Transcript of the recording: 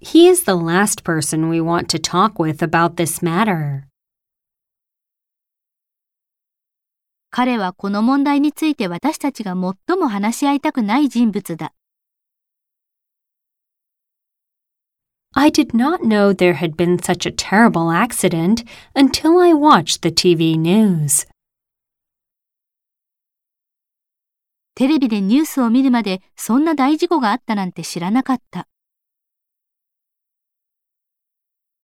He is the last person we want to talk with about this matter. 彼はこの問題について私たちが最も話し合いたくない人物だ。 I did not know there had been such a terrible accident until I watched the TV news. テレビでニュースを見るまでそんな大事故があったなんて知らなかった。